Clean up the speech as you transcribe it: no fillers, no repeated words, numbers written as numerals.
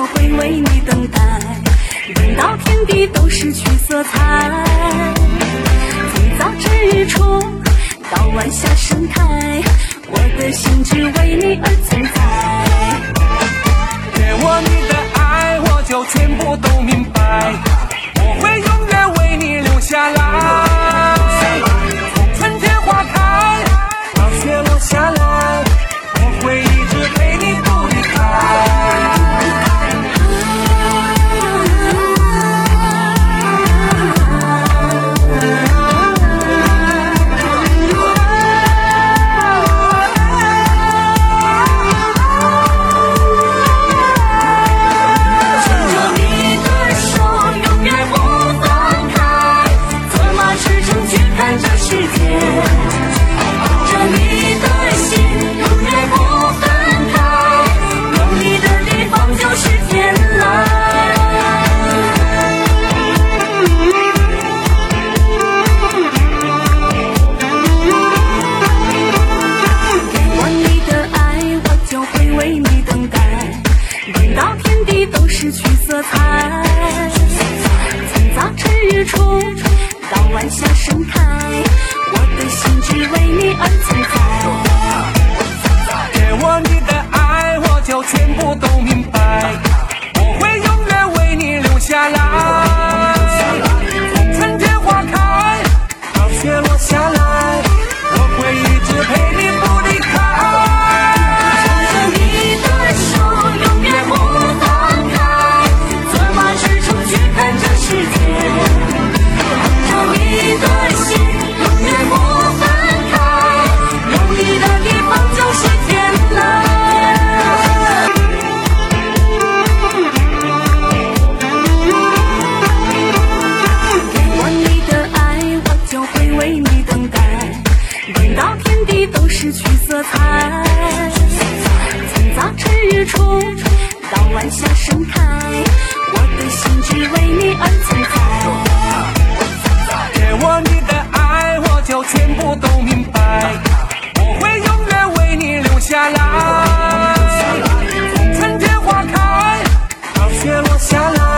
就会为你等待，等到天地都失去色彩。从早日出到晚霞盛开，我的心只为你而存在。 给我你的爱，我就全部都明白，我会永远为你留下来。从春天花开到雪落下来，我会一直陪你不离开。 失去色彩，从早日出到晚霞盛开，我的心只为你而存在。 给我你的爱，我就全部都明白，我会永远为你留下来。从春天花开到雪落下来，我会一直陪你不离开。 失去色彩，从早日出到晚霞盛开，我的心只为你而存在。 给我你的爱，我就全部都明白，我会永远为你留下来。从春天花开到雪落下来。